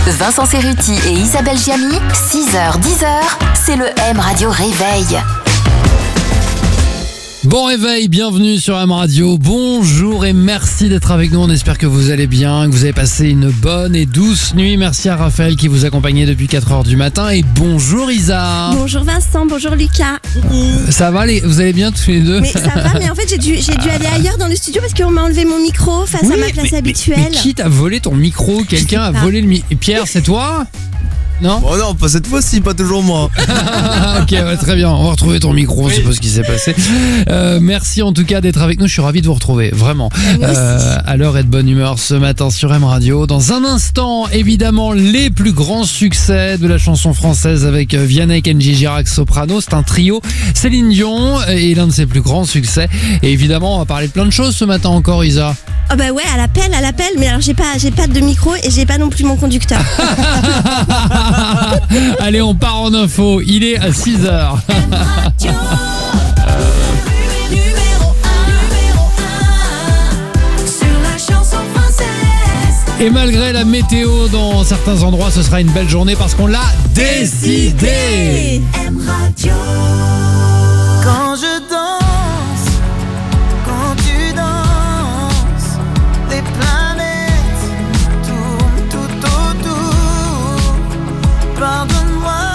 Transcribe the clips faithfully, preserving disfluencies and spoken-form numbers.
Vincent Cerruti et Isabelle Giamy, six heures dix heures, c'est le M Radio Réveil. Bon réveil, bienvenue sur M Radio, bonjour et merci d'être avec nous, on espère que vous allez bien, que vous avez passé une bonne et douce nuit. Merci à Raphaël qui vous accompagnait depuis quatre heures du matin et bonjour Isa. Bonjour Vincent, bonjour Lucas. Euh, ça va, les... vous allez bien tous les deux? Mais ça va, mais en fait j'ai dû, j'ai dû aller ailleurs dans le studio parce qu'on m'a enlevé mon micro face oui, à ma place mais, habituelle. Mais, mais qui t'a volé ton micro? Quelqu'un a volé le micro? Pierre, c'est toi? Non? Oh non, pas cette fois-ci, pas toujours moi. Ok, ouais, très bien. On va retrouver ton micro, on sait pas ce qui s'est passé. Euh, merci en tout cas d'être avec nous. Je suis ravi de vous retrouver, vraiment. Euh, à l'heure et de bonne humeur ce matin sur M Radio. Dans un instant, évidemment, les plus grands succès de la chanson française avec Vianney, Kenji Girac, Soprano. C'est un trio. Céline Dion est l'un de ses plus grands succès. Et évidemment, on va parler de plein de choses ce matin encore, Isa. Oh bah ouais, à l'appel, à l'appel. Mais alors j'ai pas, j'ai pas de micro et j'ai pas non plus mon conducteur. Allez, on part en info. Il est à six heures. Et malgré la météo, dans certains endroits, ce sera une belle journée parce qu'on l'a décidé. Quand je danse, quand tu danses, les planètes tournent tout autour. Pardonne-moi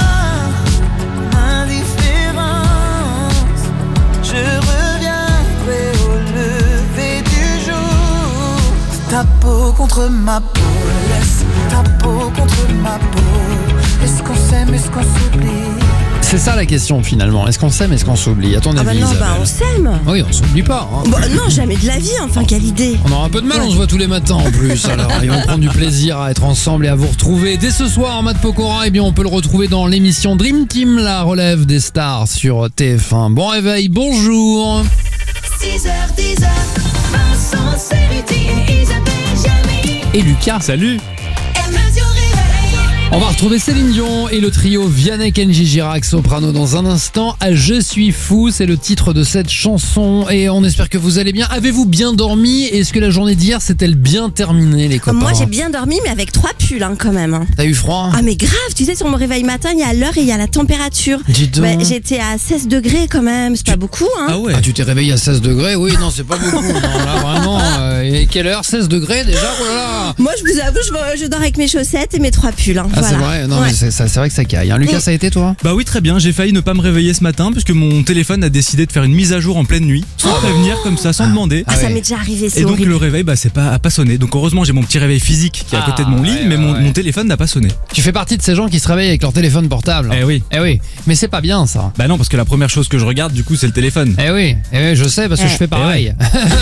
l'indifférence, je reviendrai au lever du jour. Ta peau contre ma peau, laisse ta peau contre ma peau. Est-ce qu'on s'aime, est-ce qu'on s'oublie? C'est ça la question finalement. Est-ce qu'on s'aime, est-ce qu'on s'oublie? À ton Ah bah avis, non, Isabelle? bah on s'aime. Oui, on s'oublie pas. Hein. Bah non, jamais de la vie, enfin quelle idée. On aura un peu de mal, on se voit tous les matins en plus. Alors, et on prend du plaisir à être ensemble et à vous retrouver. Dès ce soir, en Matt Pokora, eh bien, on peut le retrouver dans l'émission Dream Team, la relève des stars sur T F un. Bon réveil, bonjour. six heures dix, Vincent Cerruti et Isabelle Giamy. Et Lucas. Salut. M Radio Réveil. On va retrouver Céline Dion et le trio Vianney, Kenji Girac, Soprano dans un instant. Je suis fou, c'est le titre de cette chanson et on espère que vous allez bien. Avez-vous bien dormi? Est-ce que la journée d'hier s'est-elle bien terminée, les copains? Moi j'ai bien dormi mais avec trois pulls hein, quand même. T'as eu froid? Ah mais grave, tu sais sur mon réveil matin il y a l'heure et il y a la température. Dis donc. Bah, j'étais à seize degrés quand même, c'est pas beaucoup hein. Ah ouais. Ah, tu t'es réveillé à seize degrés? Oui, non, c'est pas beaucoup. Non, là, vraiment. Euh, et quelle heure? seize degrés déjà? Oh là là. Moi je vous avoue, je, je dors avec mes chaussettes et mes trois pulls. Hein, Ah, voilà. c'est vrai? Non, Ouais. mais c'est, ça, c'est vrai que ça caille. Hein. Lucas, Mm. ça a été toi? Bah oui, très bien, j'ai failli ne pas me réveiller ce matin parce que mon téléphone a décidé de faire une mise à jour en pleine nuit, sans prévenir comme ça, sans demander. Ah, Ah ça ouais. m'est déjà arrivé, c'est Et donc horrible. le réveil bah c'est pas, a pas sonné. Donc heureusement j'ai mon petit réveil physique qui est à côté de mon lit, ouais, mais ouais, mon, ouais. mon téléphone n'a pas sonné. Tu fais partie de ces gens qui se réveillent avec leur téléphone portable. Eh oui. Eh oui. Mais c'est pas bien ça. Bah non, parce que la première chose que je regarde du coup c'est le téléphone. Eh oui. Eh oui, je sais parce que Eh. je fais pareil.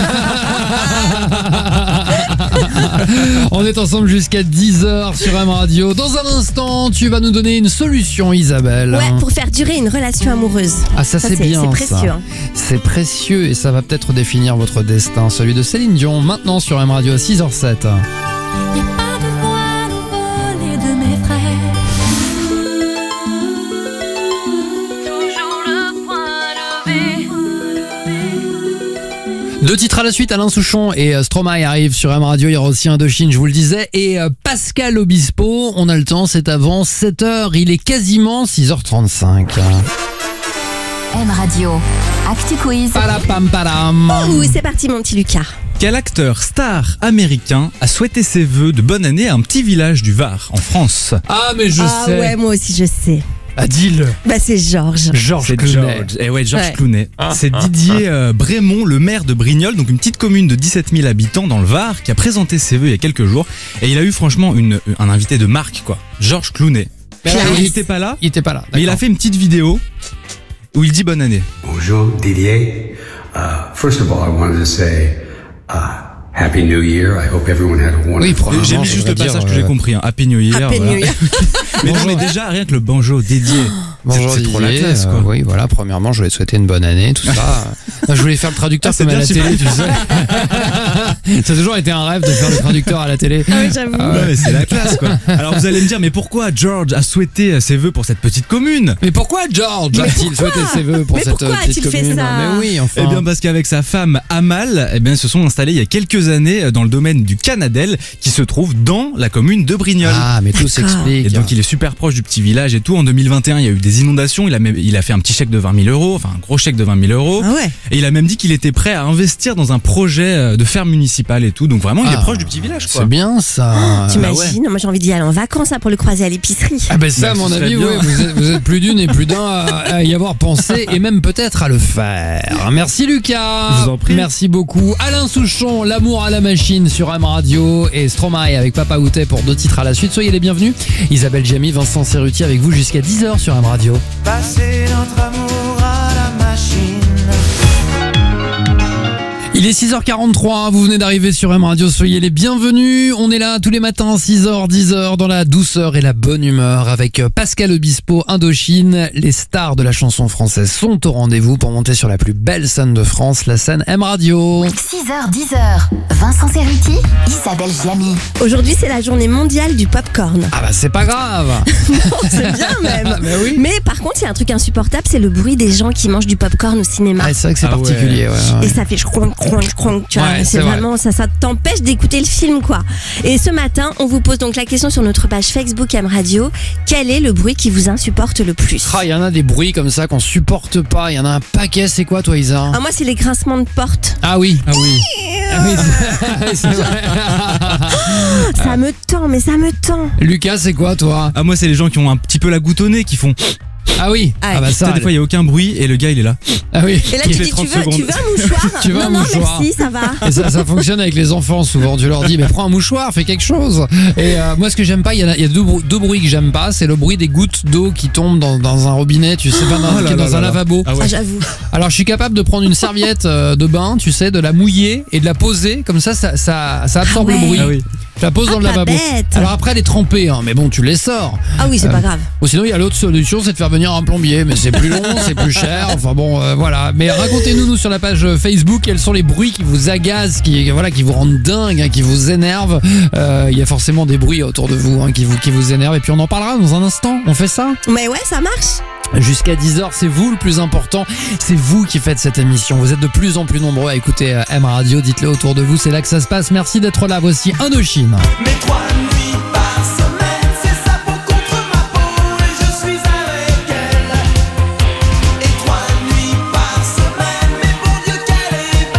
On est ensemble jusqu'à dix heures sur M Radio. Dans un instant, tu vas nous donner une solution, Isabelle. Ouais, pour faire durer une relation amoureuse. Ah, ça, c'est bien. C'est précieux. ça. Hein. C'est précieux et ça va peut-être définir votre destin, celui de Céline Dion, maintenant sur M Radio à six heures zéro sept. Y'a pas de voile au volet de mes frères. Toujours le point levé. Deux titres à la suite, Alain Souchon et euh, Stromae arrivent sur M Radio. Il y aura aussi un Indochine, je vous le disais. Et euh, Pascal Obispo, on a le temps, c'est avant sept heures. Il est quasiment six heures trente-cinq. M Radio, Actu Quiz. Palapam palam. Ouh, c'est parti mon petit Lucas. Quel acteur star américain a souhaité ses vœux de bonne année à un petit village du Var, en France? Ah, mais je ah sais. ouais, moi aussi je sais. Ah, dis-le. Bah c'est Georges. Georges C'est Clooney. George. Eh ouais, Georges Ouais. Clooney. C'est Didier euh, Brémond, le maire de Brignoles, donc une petite commune de dix-sept mille habitants dans le Var, qui a présenté ses vœux il y a quelques jours. Et il a eu franchement une, un invité de marque, quoi. Georges Clooney. Mais Alors, alors, il n'était pas là, Il était pas là. mais il a d'accord. fait une petite vidéo où il dit bonne année. Bonjour Didier. Uh, first of all, I wanted to say uh, Happy New Year. I hope everyone had a wonderful. Oui, probablement. J'ai mis je juste veux le passage dire, que j'ai euh, compris, hein. Happy New Year. Happy voilà. New Year. Mais non, mais déjà, rien que le bonjour Didier. Bonjour c'est trop la Didier. classe, quoi. Euh, oui, voilà, premièrement, je voulais te souhaiter une bonne année, tout ça. Non, je voulais faire le traducteur Ah, c'est comme à bien, la super. télé, tu sais. Ça a toujours été un rêve de faire le traducteur à la télé. Ah oui, j'avoue. Ah Ouais, mais c'est la classe, quoi. Alors vous allez me dire, mais pourquoi George a souhaité ses vœux pour cette petite commune? Mais pourquoi George Mais a-t-il pourquoi souhaité ses vœux pour Mais cette pourquoi petite a-t-il fait commune? ça Mais oui, enfin. Eh bien parce qu'avec sa femme Amal, eh bien, ils se sont installés il y a quelques années dans le domaine du Canadel qui se trouve dans la commune de Brignoles. Ah, mais tout D'accord. s'explique. Et donc il est super proche du petit village et tout. En deux mille vingt et un, il y a eu des inondations. Il a, même, il a fait un petit chèque de vingt mille euros, enfin un gros chèque de vingt mille euros. Ah ouais. Et il a même dit qu'il était prêt à investir dans un projet de ferme municipale et tout. Donc vraiment, il Ah, est proche du petit village, quoi. C'est bien ça. T'imagines? Moi j'ai envie d'y aller en vacances hein, pour le croiser à l'épicerie. Ah ben ça, Bah, à mon ce serait avis, bien. ouais, vous, êtes, vous êtes plus d'une et plus d'un à, à y avoir pensé et même peut-être à le faire. Merci Lucas. Je vous en prie. Merci beaucoup. Alain Souchon, L'amour à la machine sur M Radio et Stromae avec Papa Outé pour deux titres à la suite. Soyez les bienvenus. Isabelle Giamy, Vincent Cerruti avec vous jusqu'à dix heures sur M Radio. Passer notre amour à la machine. Il est six heures quarante-trois, vous venez d'arriver sur M Radio, soyez les bienvenus. On est là tous les matins, six heures, dix heures, dans la douceur et la bonne humeur avec Pascal Obispo, Indochine. Les stars de la chanson française sont au rendez-vous pour monter sur la plus belle scène de France, la scène M Radio. six heures, dix heures. Vincent Cerruti, Isabelle Giamy. Aujourd'hui c'est la journée mondiale du popcorn. Ah bah c'est pas grave. C'est bien même. Mais oui. Mais par contre il y a un truc insupportable, c'est le bruit des gens qui mangent du popcorn au cinéma. Ah, c'est vrai que c'est Ah ouais. particulier. Ouais, ouais. Et ça fait cronk, cronk, cronk, tu vois. Ouais, c'est c'est vrai. vraiment, ça, ça t'empêche d'écouter le film, quoi. Et ce matin, on vous pose donc la question sur notre page Facebook M Radio. Quel est le bruit qui vous insupporte le plus? Ah, il y en a des bruits comme ça qu'on supporte pas. Il y en a un paquet. C'est quoi, toi, Isa? Ah, moi, c'est les grincements de porte. Ah oui. Ah oui. Ah oui, c'est- c'est vrai. Ça me tend, mais ça me tend. Lucas, c'est quoi, toi? Ah moi, c'est les gens qui ont un petit peu la goutte au nez qui font. Ah oui. Ah, Ah bah Ça, ça. des fois, il y a aucun bruit et le gars, il est là. Ah oui. Et là, Qui tu fait dis, tu trente veux, tu secondes. veux un mouchoir? Tu veux un non, mouchoir non, merci, ça va. Et ça, ça fonctionne avec les enfants souvent. Tu leur dis, mais prends un mouchoir, fais quelque chose. Et euh, moi, ce que j'aime pas, il y, en a- il y a deux, brou- deux bruits que j'aime pas. C'est le bruit des gouttes d'eau qui tombent dans, dans un robinet, tu sais, pas dans, Oh là qui est là dans là un là. lavabo. Ah ouais. Ah, j'avoue. Alors, je suis capable de prendre une serviette euh, de bain, tu sais, de la mouiller et de la poser. Comme ça, ça, ça, ça absorbe Ah ouais. le bruit. Ah oui. Je la pose Ah, dans le pas lavabo. bête. Alors après, elle est trempée, hein, mais bon, tu les sors. Ah oui, c'est Euh, pas grave. Ou sinon, il y a l'autre solution, c'est de faire venir un plombier, mais c'est plus long, c'est plus cher. Enfin bon, euh, voilà. Mais racontez-nous nous sur la page Facebook quels sont les bruits qui vous agacent, qui voilà, qui vous rendent dingue, hein, qui vous énervent. Euh, Il y a forcément des bruits autour de vous, hein, qui vous qui vous énervent. Et puis on en parlera dans un instant. On fait ça Mais ouais, ça marche. jusqu'à dix heures. C'est vous le plus important. C'est vous qui faites cette émission. Vous êtes de plus en plus nombreux à écouter euh, M Radio. Dites-le autour de vous. C'est là que ça se passe. Merci d'être là. Voici Indochine. Mais trois nuits par semaine, c'est sa peau contre ma peau et je suis avec elle. Et trois nuits par semaine, mais bon Dieu qu'elle est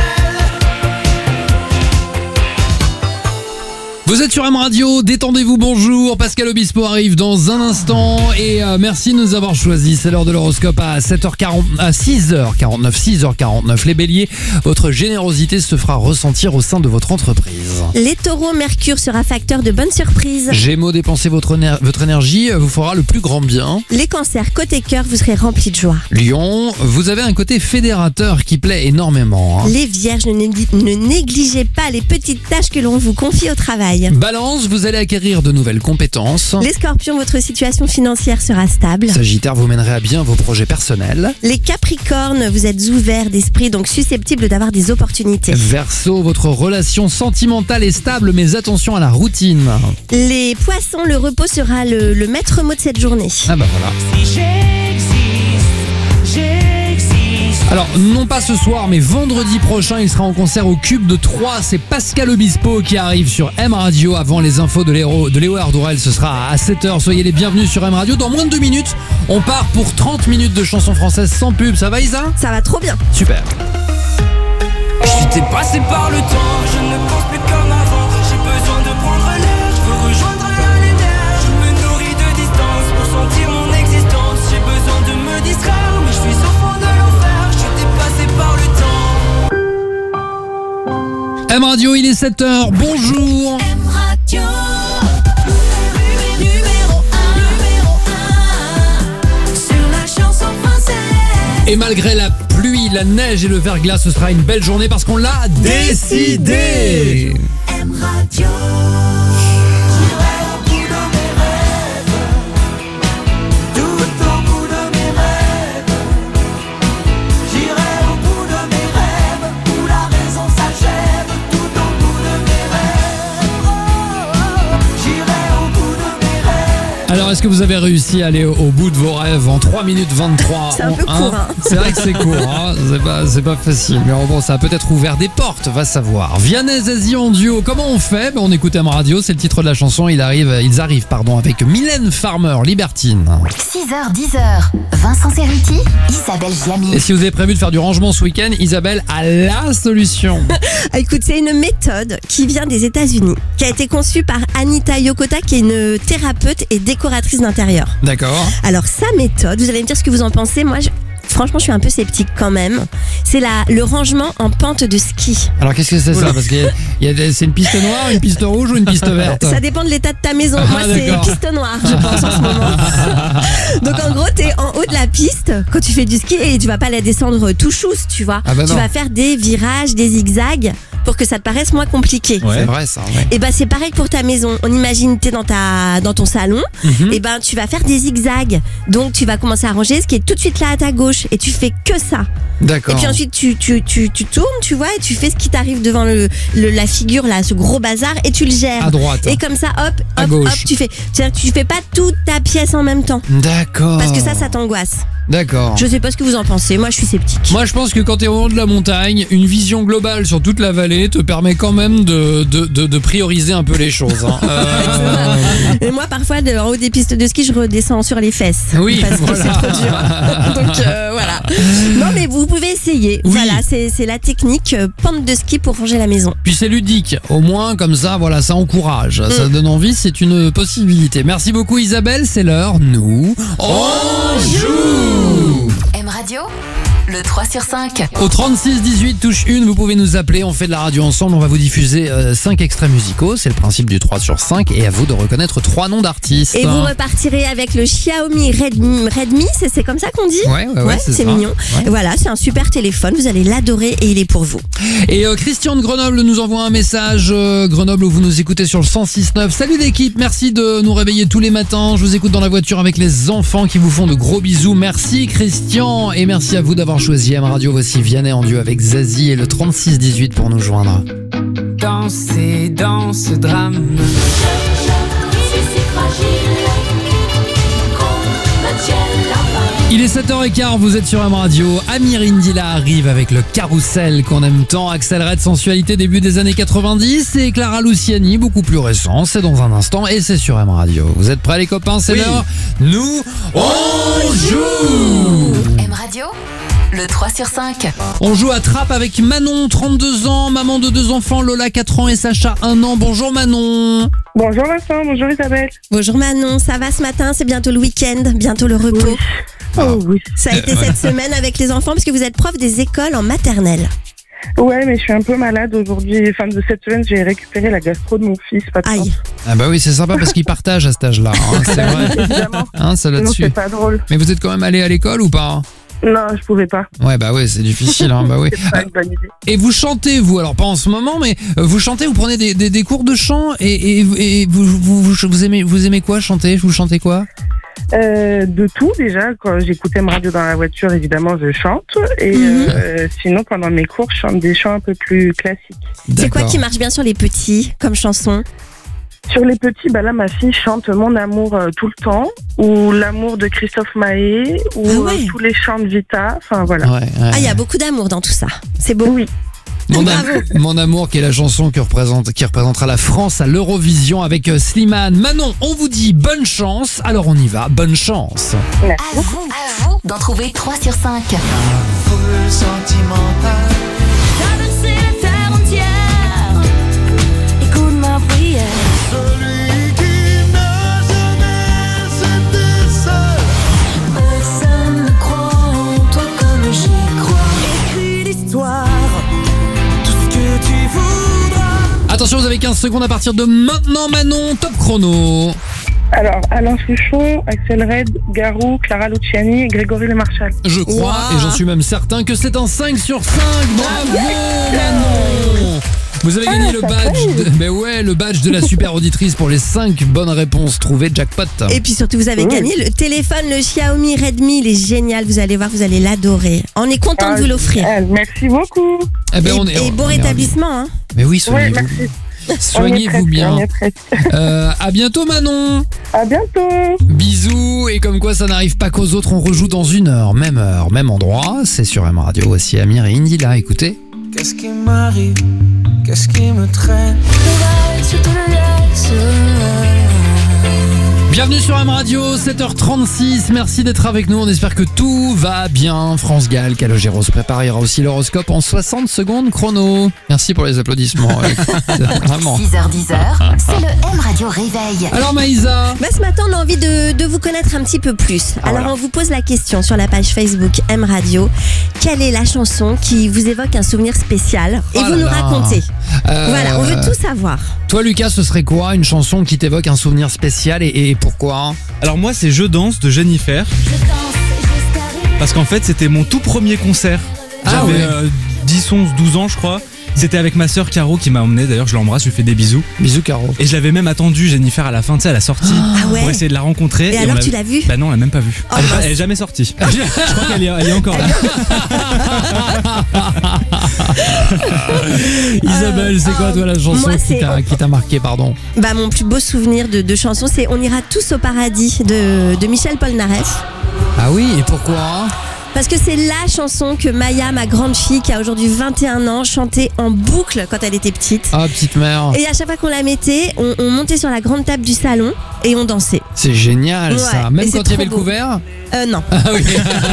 belle. Vous êtes sur M Radio, détendez-vous, bonjour. Pascal Obispo arrive dans un instant et euh, merci de nous avoir choisis. C'est l'heure de l'horoscope à sept heures quarante, à six heures quarante-neuf, six heures quarante-neuf. Les béliers, votre générosité se fera ressentir au sein de votre entreprise. Les taureaux, Mercure sera facteur de bonnes surprises. Gémeaux, dépensez votre, éner- votre énergie, euh, vous fera le plus grand bien. Les cancers, côté cœur, vous serez remplis de joie. Lion, vous avez un côté fédérateur qui plaît énormément. hein. Les vierges, ne, négli- ne négligez pas les petites tâches que l'on vous confie au travail. Balance, vous allez acquérir de nouvelles compétences. Les scorpions, votre situation financière sera stable. Sagittaire, vous mènerez à bien vos projets personnels. Les capricornes, vous êtes ouverts d'esprit, donc susceptibles d'avoir des opportunités. Verseau, votre relation sentimentale est stable, mais attention à la routine. Les poissons, le repos sera le, le maître mot de cette journée. Ah bah voilà. Si j'existe, j'existe. Alors, non pas ce soir, mais vendredi prochain, il sera en concert au Cube de Troyes. C'est Pascal Obispo qui arrive sur M Radio avant les infos de Léo, de Léo Ardourel. Ce sera à sept heures. Soyez les bienvenus sur M Radio. Dans moins de deux minutes, on part pour trente minutes de chansons françaises sans pub. Ça va, Isa? Ça va trop bien. Super. J'étais passé par le temps, je ne pense plus comme avant. J'ai besoin de prendre l'air, je veux rejoindre la lumière. Je me nourris de distance pour sentir mon existence. J'ai besoin de me distraire, mais je suis au fond de l'enfer. J'étais passé par le temps. M Radio, il est sept heures. Bonjour. Radio numéro un, numéro un sur la chanson française. Et malgré la pluie, la neige et le verglas, ce sera une belle journée parce qu'on l'a décidé. M Radio. J'irai au bout de mes rêves, tout au bout de mes Alors, est-ce que vous avez réussi à aller au, au bout de vos rêves en trois minutes vingt-trois? C'est un peu court, hein. C'est vrai que c'est court, hein. C'est pas, c'est pas facile. Mais bon, ça a peut-être ouvert des portes, va savoir. Vianney, Zazie en duo, comment on fait? Ben, on écoute M Radio, c'est le titre de la chanson. Il arrive, ils arrivent pardon, avec Mylène Farmer, Libertine. six heures dix, Vincent Cerruti, Isabelle Giamy. Et si vous avez prévu de faire du rangement ce week-end, Isabelle a la solution. Écoute, c'est une méthode qui vient des États-Unis, qui a été conçue par Anita Yokota, qui est une thérapeute et décoratrice d'intérieur. D'accord. Alors, sa méthode, vous allez me dire ce que vous en pensez. Moi, je- franchement, je suis un peu sceptique quand même. C'est la, le rangement en pente de ski. Alors qu'est-ce que c'est ça? Parce que il y a des- c'est une piste noire, une piste rouge ou une piste verte? Ça dépend de l'état de ta maison. Ah, Moi, c'est d'accord. piste noire, je pense, en ce moment. Donc, en gros, t'es en haut de la piste quand tu fais du ski et tu vas pas la descendre tout chousse, tu vois. Ah bah tu non. vas faire des virages, des zigzags pour que ça te paraisse moins compliqué. C'est vrai ça, ouais. Et ben c'est pareil pour ta maison. On imagine t'es dans ta dans ton salon, Mhm. et ben tu vas faire des zigzags. Donc tu vas commencer à ranger ce qui est tout de suite là à ta gauche et tu fais que ça. D'accord. Et puis ensuite tu tu tu tu tournes, tu vois, et tu fais ce qui t'arrive devant le, le- la figure là, ce gros bazar et tu le gères. À droite. Et comme ça hop À hop gauche. hop, tu fais c'est-à-dire que tu fais pas toute ta pièce en même temps D'accord. parce que ça ça t'angoisse. D'accord. Je sais pas ce que vous en pensez. Moi je suis sceptique. Moi, je pense que quand tu es au haut de la montagne, une vision globale sur toute la vallée te permet quand même de, de, de, de prioriser un peu les choses. Hein. Euh, Et moi parfois de, en haut des pistes de ski, je redescends sur les fesses Oui, parce que voilà. c'est trop dur. Donc euh, voilà. Non mais vous pouvez essayer. Oui. Voilà, c'est c'est la technique euh, pente de ski pour ranger la maison. Puis c'est ludique, au moins comme ça, voilà, ça encourage, ça donne envie, c'est une possibilité. Merci beaucoup Isabelle, c'est l'heure, nous on joue. M Radio, le trois sur cinq. Au trente-six dix-huit touche une, vous pouvez nous appeler, on fait de la radio ensemble, on va vous diffuser cinq extraits musicaux, c'est le principe du trois sur cinq, et à vous de reconnaître trois noms d'artistes. Et vous repartirez avec le Xiaomi Redmi, Redmi c'est c'est comme ça qu'on dit? Ouais, ouais, ouais, c'est c'est ça. mignon. Ouais. Et voilà, c'est un super téléphone, vous allez l'adorer et il est pour vous. Et euh, Christian de Grenoble nous envoie un message, euh, Grenoble où vous nous écoutez sur le cent six neuf. Salut l'équipe, merci de nous réveiller tous les matins, je vous écoute dans la voiture avec les enfants qui vous font de gros bisous. Merci Christian et merci à vous d'avoir choisi M Radio. Voici Vianney en duo avec Zazie et le trente-six dix-huit pour nous joindre. Danser dans ce drame. Il est sept heures quinze, vous êtes sur M Radio. Amir Indila arrive avec le carrousel qu'on aime tant. Axel Red, sensualité début des années quatre-vingt-dix. Et Clara Luciani, beaucoup plus récent. C'est dans un instant et c'est sur M Radio. Vous êtes prêts les copains? C'est Oui. l'heure. Nous, on joue. M Radio, le trois sur cinq. On joue à Trappe avec Manon, trente-deux ans, maman de deux enfants, Lola, quatre ans et Sacha, un an. Bonjour Manon. Bonjour Vincent, bonjour Isabelle. Bonjour Manon, ça va ce matin? C'est bientôt le week-end, bientôt le repos. Oh oui. Ça a été cette semaine avec les enfants parce que vous êtes prof des écoles en maternelle. Ouais, mais je suis un peu malade aujourd'hui. Fin de cette semaine, j'ai récupéré la gastro de mon fils. Pas de Aïe. chance. Ah bah oui, c'est sympa parce qu'ils partagent à cet âge-là. Hein, c'est vrai. Évidemment. Hein, ça Sinon, là-dessus. c'est pas drôle. Mais vous êtes quand même allé à l'école ou pas? Non, je pouvais pas. Ouais, bah ouais, c'est difficile. Hein, bah oui. C'est pas une bonne idée. Et vous chantez, vous, alors pas en ce moment, mais euh, vous chantez, vous prenez des, des, des cours de chant et, et, et vous, vous, vous, vous aimez, vous aimez quoi chanter? Vous chantez quoi? Euh, de tout déjà. Quand j'écoutais M Radio dans la voiture, évidemment, je chante. Et Mhm. euh, sinon, pendant mes cours, je chante des chants un peu plus classiques. C'est quoi D'accord. qui marche bien sur les petits comme chanson? Sur les petits, bah là, ma fille chante Mon amour euh, tout le temps, ou L'amour de Christophe Maé, ou Ah ouais. euh, tous les chants de Vita. Enfin voilà. Ouais, ouais. Ah, il y a beaucoup d'amour dans tout ça. C'est beau. Oui. Mon, Bravo. am- Mon amour, qui est la chanson qui, représente, qui représentera la France à l'Eurovision avec euh, Slimane. Manon, on vous dit bonne chance, alors on y va, bonne chance. Merci. À vous, à vous d'en trouver trois sur cinq. Foule sentimentale. Traverser la terre entière. Écoute ma prière. Celui qui n'a jamais été seul. Personne ne croit en toi comme j'y crois. Écris l'histoire. Tout ce que tu voudras. Attention, vous avez quinze secondes à partir de maintenant, Manon, top chrono. Alors, Alain Souchon, Axel Red, Garou, Clara Luciani et Grégory Le Marchal. Je crois, Wow. et j'en suis même certain, que c'est un cinq sur cinq. Bravo, Manon. Vous avez gagné Ah, le ça badge, de, mais ouais, le badge de la super auditrice pour les cinq bonnes réponses trouvées, jackpot. Et puis surtout, vous avez Oui. gagné le téléphone, le Xiaomi Redmi. Il est génial. Vous allez voir, vous allez l'adorer. On est content de vous l'offrir. Ah, merci beaucoup. Eh ben, et on est, et on bon est rétablissement. Hein. ravis. Mais oui, soyez-vous. Ouais, merci. Soignez-vous bien. On est presque. Euh, à bientôt Manon. À bientôt. Bisous. Et comme quoi ça n'arrive pas qu'aux autres, on rejoue dans une heure, même heure, même endroit. C'est sur M Radio. Voici Amir et Indila. Écoutez. Qu'est-ce qui m'arrive? Qu'est-ce qui me traîne? Bienvenue sur M Radio, sept heures trente-six, merci d'être avec nous, on espère que tout va bien. France Gall, Calogero se prépare, il y aura aussi l'horoscope en soixante secondes chrono. Merci pour les applaudissements. Vraiment. six heures dix, c'est le M Radio Réveil. Alors Maïsa, Bah, ce matin, on a envie de, de vous connaître un petit peu plus. Ah, Alors, voilà. on vous pose la question sur la page Facebook M Radio. Quelle est la chanson qui vous évoque un souvenir spécial? Et Oh vous là nous là. racontez. Euh, Voilà, on veut tout savoir. toi Lucas, ce serait quoi une chanson qui t'évoque un souvenir spécial et, et pourquoi? Alors moi c'est Je danse de Jennifer. Parce qu'en fait c'était mon tout premier concert. Ah J'avais ouais. euh, dix, onze, douze ans je crois. C'était avec ma sœur Caro qui m'a emmené, d'ailleurs je l'embrasse, je lui fais des bisous. Bisous Caro. Et je l'avais même attendu Jennifer à la fin, tu sais, à la sortie, Ah ouais. pour essayer de la rencontrer. Et on alors, l'a- tu l'as vue? Bah non, on l'a même pas vue. Oh, elle, est pas- mince. elle est jamais sortie. Je crois qu'elle est, elle est encore là. Isabelle, c'est quoi toi la chanson Moi, qui c'est- t'a qui t'a marqué, pardon? Bah, mon plus beau souvenir de, de chanson, c'est On ira tous au paradis de, de Michel Polnareff. Ah oui, et pourquoi? Parce que c'est la chanson que Maya, ma grande fille, qui a aujourd'hui vingt et un ans, chantait en boucle quand elle était petite. Ah petite mère, Et à chaque fois qu'on la mettait, on, on montait sur la grande table du salon et on dansait. c'est génial ça. Ouais, Même et quand c'est il y avait le trop beau. couvert. Euh, non. Ah oui.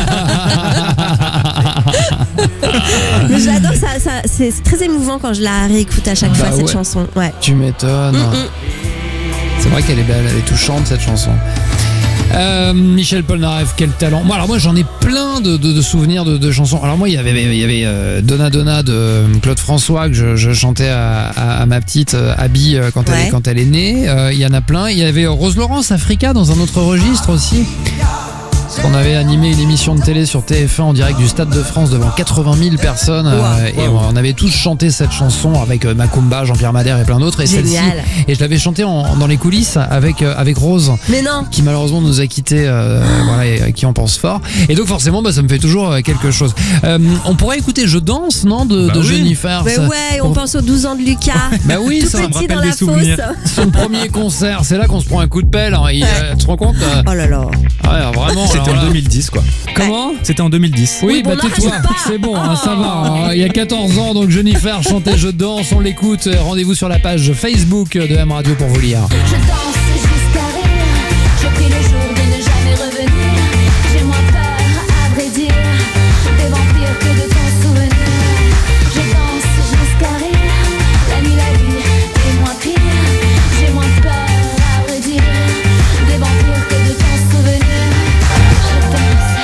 Mais j'adore ça, ça c'est c'est très émouvant quand je la réécoute à chaque Bah fois, cette ouais. chanson. Ouais. Tu m'étonnes. Mm, mm. C'est vrai qu'elle est belle, elle est touchante cette chanson. Euh, Michel Polnareff, quel talent. Moi, alors moi j'en ai plein de, de- de souvenirs de, de chansons. Alors moi il y avait, il y avait euh, Donna Donna de Claude François que je, je chantais à, à- à ma petite euh, Abby euh, quand, elle Ouais. est, quand elle est née. Euh, Il y en a plein. Il y avait Rose Laurence, Africa dans un autre registre aussi. Parce qu'on avait animé une émission de télé sur T F un en direct du Stade de France devant quatre-vingt mille personnes euh, et on avait tous chanté cette chanson avec euh, Macumba, Jean-Pierre Madère et plein d'autres. Et celle-ci, Génial. et je l'avais chantée en- dans les coulisses avec euh, avec Rose Mais non. qui malheureusement nous a quittés, euh, voilà, et à qui on pense fort. Et donc forcément, bah, ça me fait toujours euh, quelque chose. Euh, on pourrait écouter Je danse, non, de, Bah de oui. Jennifer. Mais ça- ouais, on pense aux douze ans de Lucas. Bah oui, Tout ça me petit rappelle dans des la souvenirs. fosse. son premier concert, c'est là qu'on se prend un coup de pelle. Hein. Il, euh, tu te rends compte euh, Oh là là. ouais, vraiment. C'était alors en là- deux mille dix quoi. Comment? C'était en deux mille dix. Oui, Oui, bon, bah on tais-toi, n'arrête pas. c'est bon, hein, ça va. hein. Il y a quatorze ans, donc Jennifer chantait Je danse, on l'écoute. Rendez-vous sur la page Facebook de M Radio pour vous lire. Je danse jusqu'à rire. Je prie le jour de ne jamais revenir. J'ai moins peur, à vrai dire, des vampires que de ton souvenir. Je danse jusqu'à rire. La nuit, la vie est moins pire. J'ai moins peur, à vrai dire, des vampires que de ton souvenir. Je danse,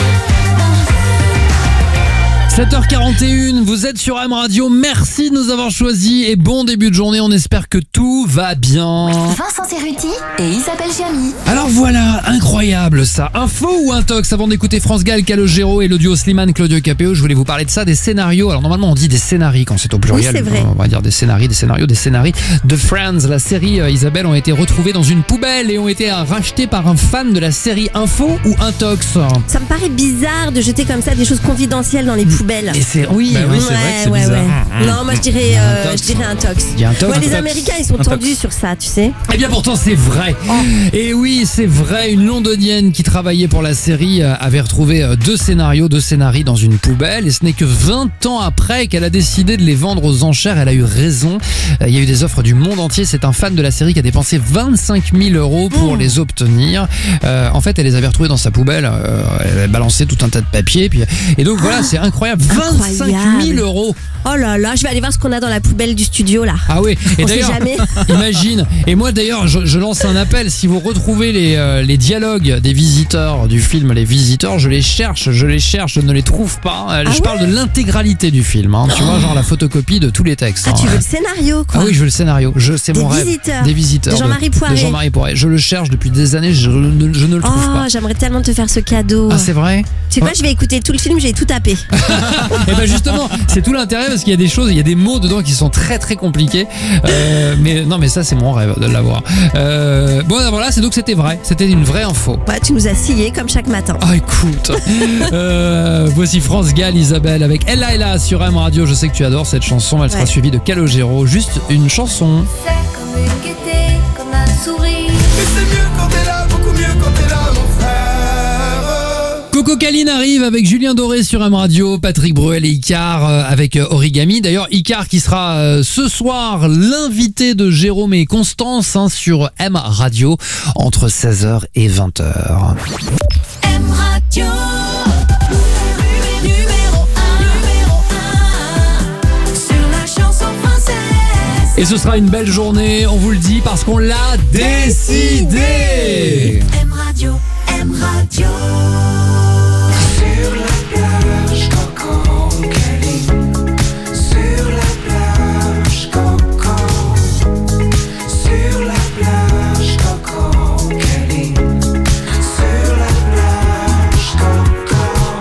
danse. sept heures quarante et une, vous êtes sur M Radio, merci de nous avoir choisis et bon début de journée, on espère que tout va bien. Vincent Cerruti et Isabelle Giamy. Alors voilà, incroyable ça. Info ou intox avant d'écouter France Gall, Calogero et le duo Slimane, Claudio Capéo, je voulais vous parler de ça, des scénarios. Alors normalement on dit des scénarii quand c'est au pluriel. Oui, c'est vrai. On va dire des scénarii, des scénarios, des scénarii de Friends. La série euh, Isabelle ont été retrouvés dans une poubelle et ont été euh, rachetés par un fan de la série. Info ou intox? Ça me paraît bizarre de jeter comme ça des choses confidentielles dans les poubelles. Et c'est oui, Bah oui, hein. c'est vrai que c'est ouais, bizarre. ouais. Non, moi je dirais, euh, Intox. je dirais un tox. Il y a un tox. Ouais, les Intox. Américains ils sont Intox. tendus sur ça, tu sais. Eh bien pourtant c'est vrai. Et oui c'est vrai, une londonienne qui travaillait pour la série euh, avait retrouvé euh, deux scénarios, deux scénarii dans une poubelle et ce n'est que vingt ans après qu'elle a décidé de les vendre aux enchères. Elle a eu raison. Euh, Il y a eu des offres du monde entier. C'est un fan de la série qui a dépensé vingt-cinq mille euros pour les obtenir. Euh, en fait elle les avait retrouvés dans sa poubelle. Euh, elle avait balancé tout un tas de papiers. Puis... Et donc voilà, c'est incroyable. vingt-cinq mille euros. Oh là là, je vais aller voir ce qu'on a dans la poubelle du studio là. Ah oui, et On sait d'ailleurs, jamais. imagine, et moi d'ailleurs je, je lance un appel, si vous retrouvez les, euh, les dialogues des visiteurs du film Les Visiteurs, je les cherche, je les cherche, je ne les trouve pas. Euh, Ah je ouais parle de l'intégralité du film, hein, tu vois, genre la photocopie de tous les textes. Ah, hein. tu veux le scénario quoi. Ah oui, je veux le scénario, je, c'est Des mon rêve. visiteurs. Des visiteurs. De Jean-Marie Poiret. De Jean-Marie Poiret. Je le cherche depuis des années, je, ne- je ne le trouve Oh, pas. j'aimerais tellement te faire ce cadeau. Ah c'est vrai? Tu sais quoi, je vais écouter tout le film, j'ai tout tapé. Et ben justement, c'est tout l'intérêt parce qu'il y a des choses, il y a des mots dedans qui sont très très compliqués. Euh, mais non, mais ça c'est mon rêve de l'avoir. Euh, bon, voilà, c'est donc c'était vrai, c'était une vraie info. Ouais, tu nous as scié comme chaque matin. Ah écoute, euh, voici France Gall, Isabelle avec Ella Ella sur M Radio. Je sais que tu adores cette chanson. Elle sera Ouais. suivie de Calogero. Juste une chanson. C'est comme une gaieté, comme un sourire. Et c'est mieux quand t'es là, beaucoup mieux quand t'es là, mon frère. Coco Caline arrive avec Julien Doré sur M Radio, Patrick Bruel et Icar euh, avec euh, Origami. D'ailleurs, Icar qui sera euh, ce soir l'invité de Jérôme et Constance hein, sur M Radio entre seize heures et vingt heures. M Radio. Numéro un, numéro un. Sur la chanson française. Et ce sera une belle journée, on vous le dit, parce qu'on l'a décidé. M Radio, M Radio. Sur la plage, Coco Caline. Sur la plage, Coco. Sur la plage, Coco Caline. Sur la plage, Coco.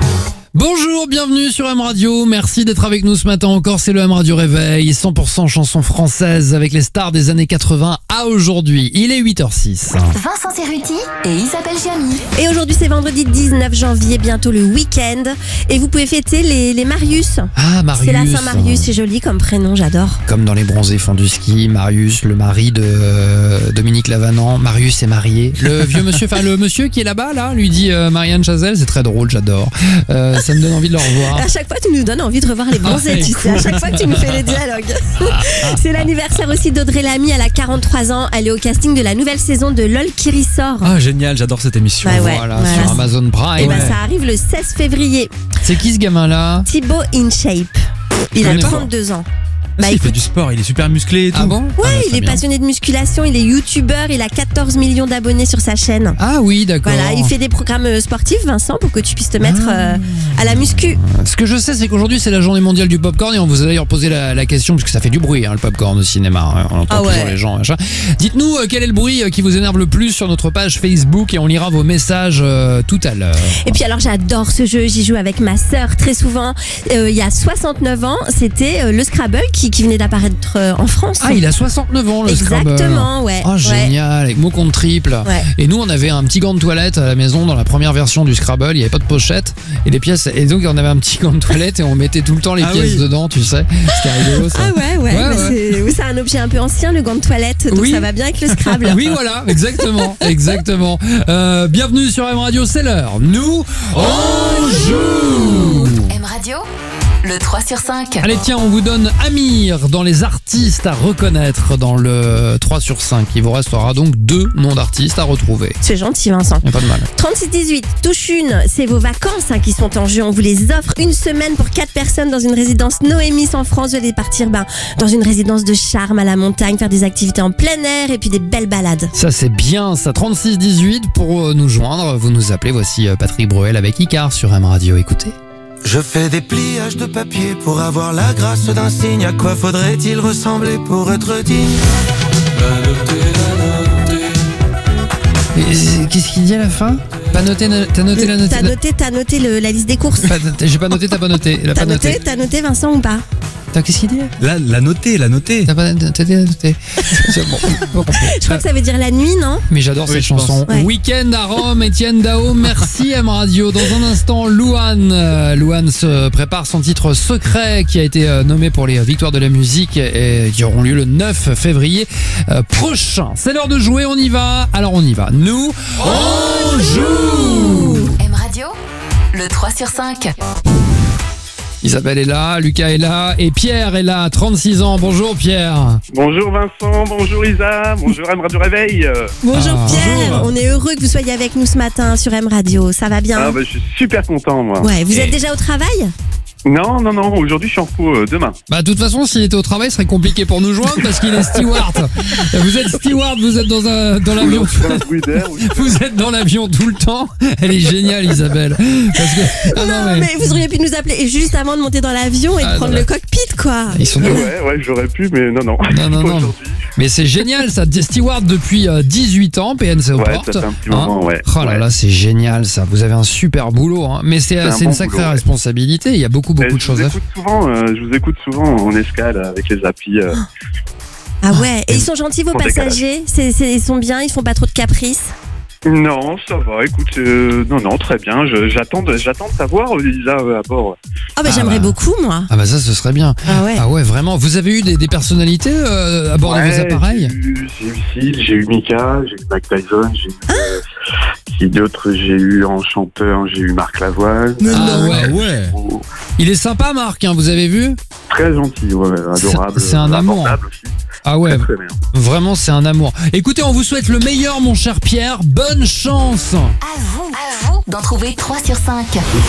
Bonjour, bienvenue sur M Radio, merci d'être avec nous ce matin encore, c'est le M Radio Réveil, cent pour cent chansons françaises avec les stars des années quatre-vingts à aujourd'hui, il est huit heures six. Vincent Cerruti et Isabelle Gianni. Et aujourd'hui, c'est vendredi dix-neuf janvier, bientôt le week-end. Et vous pouvez fêter les, les Marius. Ah, Marius. C'est la Saint-Marius, c'est joli comme prénom, j'adore. Comme dans les bronzés font du ski, Marius, le mari de euh, Dominique Lavanant, Marius est marié. Le vieux monsieur, enfin le monsieur qui est là-bas, là, lui dit euh, Marianne Chazelle, c'est très drôle, j'adore. Euh, ça me donne envie de le revoir. À chaque fois, tu nous donnes envie de revoir les bronzés, Ah, tu sais. À chaque fois que tu nous fais les dialogues. C'est l'anniversaire aussi d'Audrey Lamy, elle a quarante-trois ans. Elle est au casting de la nouvelle saison de LOL qui ressort. Ah génial, j'adore cette émission. Ouais, ouais. Voilà, voilà. sur Amazon Et Prime. ben ça arrive le seize février. C'est qui ce gamin-là? Thibaut InShape. Il Je a connais pas. trente-deux ans. Ah, Bah, si, il écoute. fait du sport, il est super musclé et tout. Ah bon? Ouais, Ah, bah, il très est bien. passionné de musculation, il est youtubeur, il a quatorze millions d'abonnés sur sa chaîne. Ah oui, d'accord. Voilà, il fait des programmes euh, sportifs, Vincent, pour que tu puisses te mettre Ah. euh, à la muscu. Ce que je sais, c'est qu'aujourd'hui, c'est la journée mondiale du popcorn et on vous a d'ailleurs posé la, la question, puisque ça fait du bruit, hein, le popcorn au cinéma. hein, on entend Ah toujours ouais. les gens. Machin. Dites-nous euh, quel est le bruit euh, qui vous énerve le plus sur notre page Facebook et on lira vos messages euh, tout à l'heure. Et puis alors, j'adore ce jeu, j'y joue avec ma sœur très souvent. Euh, il y a soixante-neuf ans, c'était euh, le Scrabble qui, qui venait d'apparaître euh, en France. Ah, il a soixante-neuf ans, le Scrabble. Exactement, ouais. Oh, ouais. génial, avec mots contre triple. Ouais. Et nous, on avait un petit gant de toilette à la maison dans la première version du Scrabble. Il n'y avait pas de pochette. Et les pièces. Et donc, on avait un petit gant de toilette et on mettait tout le temps les Ah pièces oui. dedans, tu sais. C'était rigolo, ça. Ah ouais, ouais, Ouais, bah ouais. c'est oui, c'est un objet un peu ancien, le gant de toilette, donc Oui. ça va bien avec le Scrabble. Oui, voilà, exactement, exactement. Euh, bienvenue sur M Radio, c'est l'heure. Nous, on joue. M Radio, le trois sur cinq. Allez, tiens, on vous donne Amir dans les artistes à reconnaître dans le trois sur cinq. Il vous restera donc deux noms d'artistes à retrouver. C'est gentil, Vincent. Y a pas de mal. trente-six dix-huit, touche une, c'est vos vacances hein, qui sont en jeu. On vous les offre une semaine pour quatre personnes dans une résidence Noémis en France. Vous allez partir ben, dans une résidence de charme à la montagne, faire des activités en plein air et puis des belles balades. Ça, c'est bien, ça. trente-six dix-huit pour euh, nous joindre. Vous nous appelez. Voici euh, Patrick Bruel avec Icar sur M Radio. Écoutez. Je fais des pliages de papier pour avoir la grâce d'un signe. À quoi faudrait-il ressembler pour être digne? Et, c'est- Qu'est-ce qu'il dit à la fin? Pas noté, na- t'as noté la note. T'as noté, t'as noté le- la liste des courses. Pas noté, J'ai pas noté, t'as pas noté. Il a T'as pas noté, noté. t'as noté Vincent ou pas? T'as- Qu'est-ce qu'il dit? La, la noter, la noter. T'as pas noté, t'as noté. C'est bon, pas compris. Je crois que ça veut dire la nuit, non? Mais j'adore Oui, cette je chanson. pense. Ouais. Week-end à Rome, Étienne Dao, merci M Radio. Dans un instant, Louane. Euh, Louane se prépare son titre Secret qui a été euh, nommé pour les victoires de la musique et qui auront lieu le neuf février euh, prochain. C'est l'heure de jouer, on y va. Alors on y va. Nous, on joue. M Radio, le trois sur cinq. Isabelle est là, Lucas est là et Pierre est là, trente-six ans. Bonjour Pierre. Bonjour Vincent, bonjour Isa, bonjour M Radio Réveil. Bonjour Ah, Pierre, bonjour. on est heureux que vous soyez avec nous ce matin sur M Radio. Ça va bien? Ah bah, je suis super content moi. Ouais, vous Et- êtes déjà au travail? Non, non, non, aujourd'hui je suis en repos, euh, demain. Bah de toute façon, s'il était au travail, ce serait compliqué pour nous joindre parce qu'il est steward. Vous êtes steward, vous êtes dans un dans l'avion. Un bruit d'air, oui. Vous êtes dans l'avion tout le temps. Elle est géniale, Isabelle. Parce que ah Non, mais... vous auriez pu nous appeler juste avant de monter dans l'avion et de Ah, prendre non, le mais- cockpit, quoi. ils sont Ouais, ouais, j'aurais pu, mais non, non. Non, non, Pas non. aujourd'hui. Mais c'est génial ça, steward depuis euh, dix-huit ans, P N C aux Ouais, portes. ça fait un petit moment, ouais. Oh là Ouais. là, c'est génial ça, vous avez un super boulot. Hein. Mais c'est, C'est un c'est bon une sacrée boulot, ouais. responsabilité, il y a beaucoup beaucoup Mais de je choses vous à écoute souvent, euh, je vous écoute souvent en escale avec les applis. euh. Ah ouais, et ils sont gentils vos Pour passagers, c'est, c'est- ils sont bien, ils font pas trop de caprices. Non, ça va. Écoute, euh, non, non, très bien. Je- j'attends, de, j'attends de savoir, Lisa, euh, à bord. Ah bah Ah j'aimerais bah. beaucoup moi. Ah bah ça ce serait bien. Ah ouais. Ah ouais vraiment, vous avez eu des, des personnalités euh, à bord de vos Ouais, appareils? J'ai eu, j'ai eu Sid, j'ai eu Mika, j'ai eu Mike Tyson, j'ai eu. euh, qui d'autre j'ai eu en chanteur, j'ai eu Marc Lavoine. Mais Ah non. ouais. Ah ouais. Oh, Il est sympa Marc, hein, vous avez vu? très gentil, ouais, adorable. C'est- c'est un amour. abordable aussi. Ah ouais, Très, très bien. vraiment c'est un amour. Écoutez, on vous souhaite le meilleur mon cher Pierre, bonne chance. À vous, à vous d'en trouver trois sur cinq.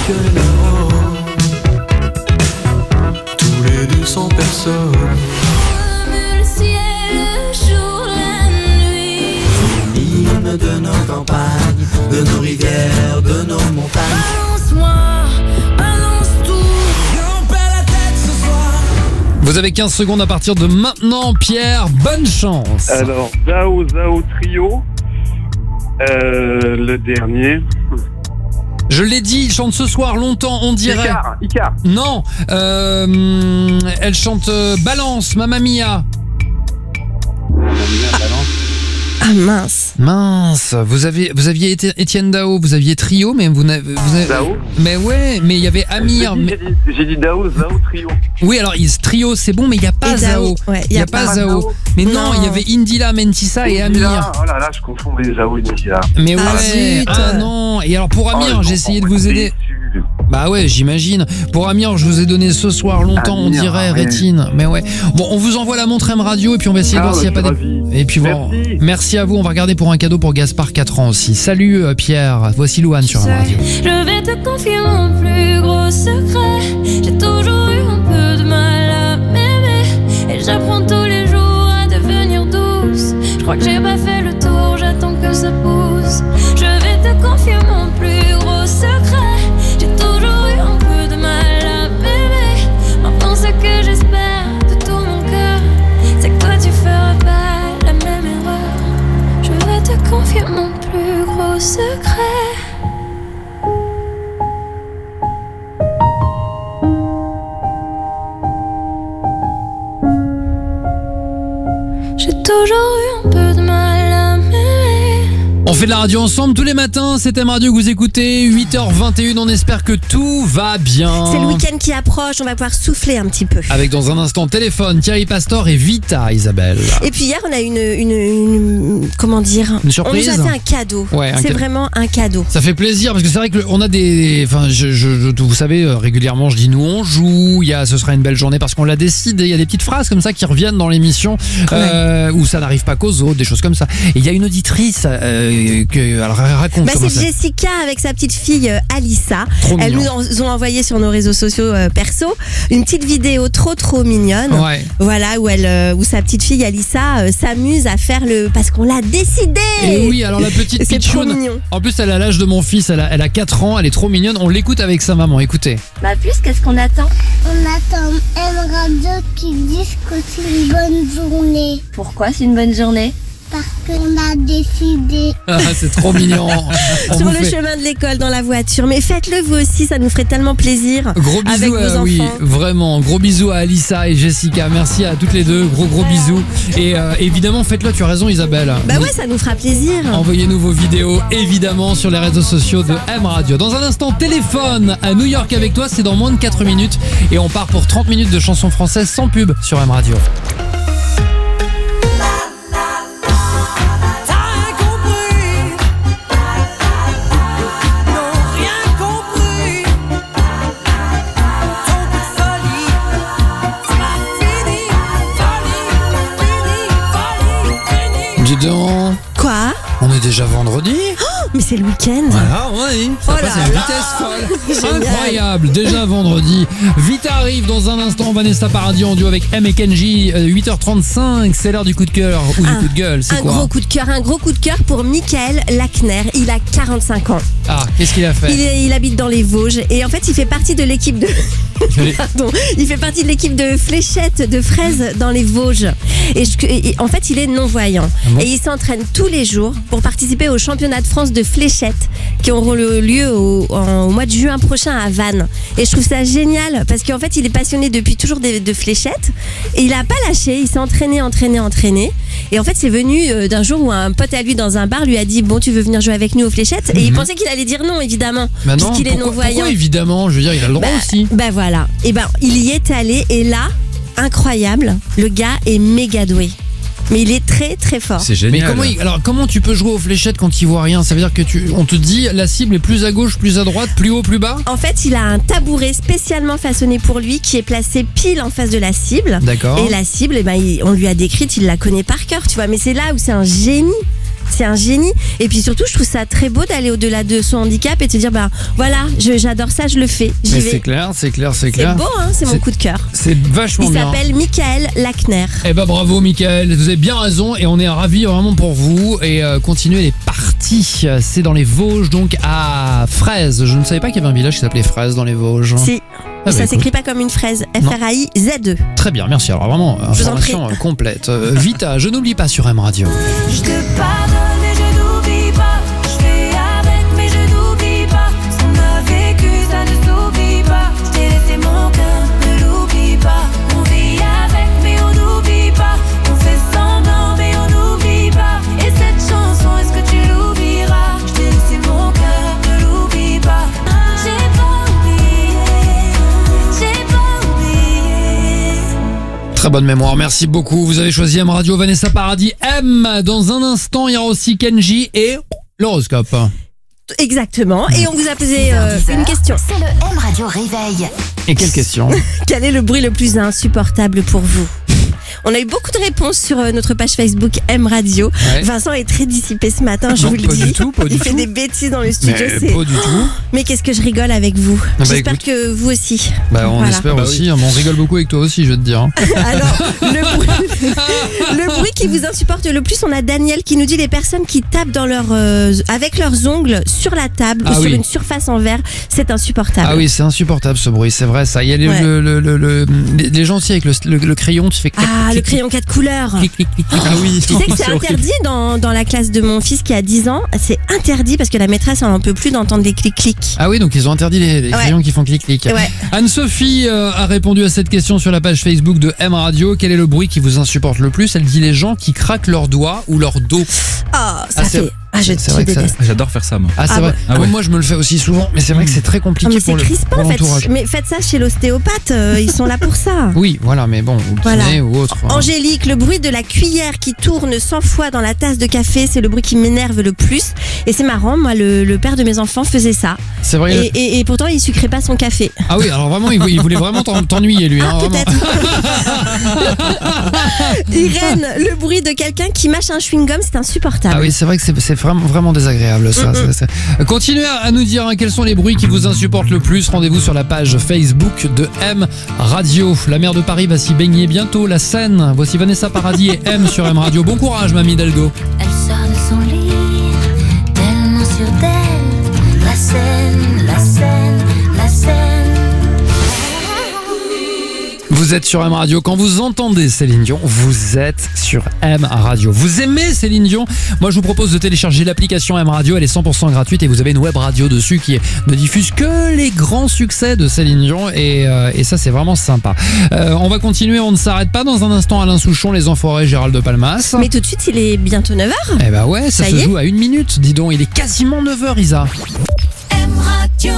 Tous les deux sans personne. Le ciel, le jour, la nuit. L'hymne de nos campagnes, de nos rivières, de nos montagnes. Balance-moi, balance tout. On perd la tête ce soir. Vous avez quinze secondes à partir de maintenant Pierre, bonne chance. Alors, Zao Zao Trio, euh, le dernier. Je l'ai dit, il chante ce soir longtemps, on dirait. Icar, Icar. Non, euh, elle chante euh, Balance, Mamma Mia. Ah mince. Mince, vous avez, vous aviez été Étienne Dao, vous aviez Trio, mais vous n'avez, vous avez- Zao. mais ouais, mais il y avait Amir. J'ai dit, mais- j'ai dit- j'ai dit Dao Zao Trio. oui, alors il- Trio, c'est bon, mais il n'y a pas Et Zao. Zao. Ouais, Il n'y a, pas Zao. Zao. Mais non, Non. il y avait Indila, Mentissa et Indila, Amir. Oh là là, je confonds les Zao et Indila. Mais Ah, ouais, zut. ah non. Et alors pour Amir, Oh, je j'ai essayé de confonds. vous aider. Déçu. Bah ouais, j'imagine. Pour Amir, je vous ai donné ce soir longtemps, on Amir, dirait, ouais. Rétine. Mais ouais. Bon, on vous envoie la montre M Radio et puis on va essayer de Ah, voir s'il n'y a bah, pas je des... suis ravi. Et puis bon, Merci. merci à vous. On va regarder pour un cadeau pour Gaspard, quatre ans aussi. Salut euh, Pierre. Voici Louane sur M Radio. Je vais te confier mon plus gros secret. J'ai toujours eu un peu de mal à m'aimer. Et j'apprends tous les jours à devenir douce. Je crois que j'ai pas fait le tour, j'attends que ça pousse. Je vais te confier mon plus gros secret. J'ai toujours eu un peu de mal à m'aimer. Maintenant ce que j'espère de tout mon cœur, c'est que toi tu feras pas la même erreur. Je vais te confier mon plus gros secret. J'ai toujours eu un peu de mal à m'aimer. On fait de la radio ensemble tous les matins. C'est M Radio que vous écoutez. huit heures vingt et une. On espère que tout va bien. C'est le week-end qui approche, on va pouvoir souffler un petit peu. Avec dans un instant téléphone, Thierry Pastor et Vita, Isabelle. Et puis hier, on a une, une, une- comment dire, Une surprise. on nous a fait un cadeau. Ouais, un c'est cadeau. vraiment un cadeau. Ça fait plaisir parce que c'est vrai que le- on a des, enfin, je, je, je- vous savez euh, régulièrement, je dis nous on joue. Il y a, ce sera une belle journée parce qu'on l'a décidé. Il y a des petites phrases comme ça qui reviennent dans l'émission euh, où ça n'arrive pas qu'aux autres, des choses comme ça. Et il y a une auditrice euh, que, alors raconte Bah, comment c'est ça. Jessica avec sa petite fille euh, Alissa. Trop Elles mignon. nous ont envoyé sur nos réseaux sociaux euh, perso une petite vidéo trop trop mignonne. Ouais. Voilà où elle, euh, où sa petite fille Alissa euh, s'amuse à faire le, parce qu'on l'a décidé. Et oui, alors la petite C'est trop pitchoune. mignon. En plus, elle a l'âge de mon fils. Elle a, elle a quatre ans. Elle est trop mignonne. On l'écoute avec sa maman. Écoutez. Ma puce, qu'est-ce qu'on attend? On attend M Radio qui dise que c'est une bonne journée. Pourquoi c'est une bonne journée? Parce qu'on a décidé. Ah, c'est trop mignon. On Sur vous le fait chemin de l'école, dans la voiture. Mais faites-le vous aussi, ça nous ferait tellement plaisir. Gros avec bisous, vos à, enfants. oui, vraiment. Gros bisous à Alissa et Jessica. Merci à toutes les deux. Gros gros bisous. Et euh, évidemment, faites-le. Tu as raison, Isabelle. Bah Vous- ouais, ça nous fera plaisir. Envoyez-nous vos vidéos, évidemment, sur les réseaux sociaux de M Radio. Dans un instant, téléphone à New York avec toi. C'est dans moins de quatre minutes. Et on part pour trente minutes de chansons françaises sans pub sur M Radio. Dis donc, Quoi? on est déjà vendredi. Mais c'est le week-end. Voilà, oui, ça Oh passe là à une là. vitesse folle. Génial. Incroyable, déjà vendredi. Vite arrive dans un instant, Vanessa Paradis en duo avec M et Kenji, euh, huit heures trente-cinq, c'est l'heure du coup de cœur ou du Un- coup de gueule, c'est Un quoi gros coup de cœur, un gros coup de cœur pour Michael Lackner. Il a quarante-cinq ans. Ah, qu'est-ce qu'il a fait? Il, est- il habite dans les Vosges et en fait il fait partie de l'équipe de Pardon, il fait partie de l'équipe de fléchettes de fraises dans les Vosges et, je- et en fait il est non-voyant bon et il s'entraîne tous les jours pour participer au championnat de France de fléchettes qui auront le lieu au, en- au mois de juin prochain à Vannes et je trouve ça génial parce qu'en fait il est passionné depuis toujours de, de fléchettes et il a pas lâché, il s'est entraîné, entraîné, entraîné et en fait c'est venu euh, d'un jour où un pote à lui dans un bar lui a dit bon tu veux venir jouer avec nous aux fléchettes et il Mhm. pensait qu'il allait dire non évidemment Bah non, puisqu'il est pourquoi, non-voyant. pourquoi évidemment? Je veux dire, il a le droit Bah, aussi. bah voilà. Et ben il y est allé et là, incroyable, le gars est méga doué. Mais il est très très fort. C'est génial. Mais comment, il- alors, comment tu peux jouer aux fléchettes quand il voit rien? Ça veut dire que tu, on te dit la cible est plus à gauche, plus à droite, plus haut, plus bas? En fait, il a un tabouret spécialement façonné pour lui qui est placé pile en face de la cible. D'accord. Et la cible, eh ben, il- on lui a décrite, il la connaît par cœur, tu vois. Mais c'est là où c'est un génie. C'est un génie. Et puis surtout, je trouve ça très beau d'aller au-delà de son handicap et te dire, bah voilà, je- j'adore ça, je le fais. J'y Mais vais. c'est clair, c'est clair, c'est C'est clair. beau, hein, c'est mon coup de cœur. C'est vachement Il bien. s'appelle Michael Lackner. Eh ben bravo Mickaël, vous avez bien raison et on est ravis vraiment pour vous et euh, continuez les parties. C'est dans les Vosges donc à Fraises. Je ne savais pas qu'il y avait un village qui s'appelait Fraises dans les Vosges. Si. Ah ça bah, s'écrit écoute. pas comme une fraise. F R A I Z E. Très bien, merci. Alors vraiment, Je vous en information prie. euh, complète. Euh, Vita, je n'oublie pas sur M Radio. Je te pardonne et je n'oublie pas. Je fais avec mais je n'oublie pas. Ce qu'on a vécu ça ne s'oublie pas. Je t'ai laissé mon cœur, ne l'oublie pas. On vit avec mais on n'oublie pas. On fait semblant mais on n'oublie pas. Et cette chanson est-ce que tu l'oublieras? Je t'ai laissé mon cœur, ne l'oublie pas. J'ai pas oublié, j'ai pas oublié. Très bonne mémoire, merci beaucoup. Vous avez choisi M Radio, Vanessa Paradis, M. Dans un instant, il y aura aussi Kenji et l'horoscope. Exactement. Et on vous a posé euh, une question. C'est le M Radio Réveil. Et quelle question? Quel est le bruit le plus insupportable pour vous? On a eu beaucoup de réponses sur euh, notre page Facebook M Radio. Ouais. Vincent est très dissipé ce matin, je Non, vous le pas dis. du tout, pas Il du fait tout. des bêtises dans le studio. Mais c'est- pas du tout. Mais qu'est-ce que je rigole avec vous. bah, J'espère écoute. que vous aussi. Bah on Voilà. espère Bah aussi, mais on rigole beaucoup avec toi aussi, je vais te dire. hein. Alors, le bruit, le bruit qui vous insupporte le plus, on a Daniel qui nous dit les personnes qui tapent dans leur, euh, avec leurs ongles sur la table Ah ou sur oui. une surface en verre, c'est insupportable. Ah oui, c'est insupportable ce bruit, c'est vrai ça. Il y a les, Ouais. le- le- le- le- les- les gens aussi avec le, le- le crayon, tu fais clic, Ah, le clic, crayon quatre couleurs. clic, clic, clic, clic. Ah oui. Tu sais que c'est horrible. interdit dans, dans la classe de mon fils qui a dix ans. C'est interdit parce que la maîtresse, elle n'en peut plus d'entendre les clics-clics. Ah oui, donc ils ont interdit les, les Ouais. crayons qui font clic clic. Ouais. Anne-Sophie euh, a répondu à cette question sur la page Facebook de M Radio. Quel est le bruit qui vous insupporte le plus? Elle dit les gens qui craquent leurs doigts ou leur dos. Ah, ça Ah, c'est- fait. Ah, je, c'est je vrai que ça- déteste. J'adore faire ça, moi. Ah c'est Ah vrai. ouais. Ah ouais. Moi je me le fais aussi souvent, mais c'est vrai que c'est très Ah, compliqué mais pour c'est le- crispant, pour en fait. l'entourage. Mais faites ça chez l'ostéopathe, euh, ils sont là pour ça. Oui, voilà, mais bon, ou Voilà. kiné ou autre. hein. Angélique, le bruit de la cuillère qui tourne cent fois dans la tasse de café, c'est le bruit qui m'énerve le plus. Et c'est marrant, moi, le, le père de mes enfants faisait ça. C'est vrai. Et, et- et pourtant, il sucrait pas son café. Ah oui, alors vraiment, il voulait, il voulait vraiment t'en- t'ennuyer lui. Hein, Ah, vraiment. peut-être. Irène, le bruit de quelqu'un qui mâche un chewing-gum, c'est insupportable. Ah oui, c'est vrai que c'est c'est vraiment, vraiment désagréable ça. Mm-mm. c'est- c'est- Continuez à à nous dire hein, quels sont les bruits qui vous insupportent le plus. Rendez-vous sur la page Facebook de M Radio. La mer de Paris va s'y baigner bientôt. La Seine. Voici Vanessa Paradis et M sur M Radio. Bon courage, mamie Delgo. Elle sort de son lit, tellement sûre d'elle. La scène, la scène, la scène. Vous êtes sur M Radio. Quand vous entendez Céline Dion, vous êtes sur M Radio. Vous aimez Céline Dion? Moi, je vous propose de télécharger l'application M Radio. Elle est cent pour cent gratuite et vous avez une web radio dessus qui ne diffuse que les grands succès de Céline Dion. Et, euh, et ça, c'est vraiment sympa. Euh, on va continuer. On ne s'arrête pas. Dans un instant, Alain Souchon, Les Enfoirés, Gérald de Palmas. Mais tout de suite, il est bientôt neuf heures. Eh bah ouais, ça, Ça se y est joue à une minute. Dis donc, il est quasiment neuf heures, Isa. M Radio.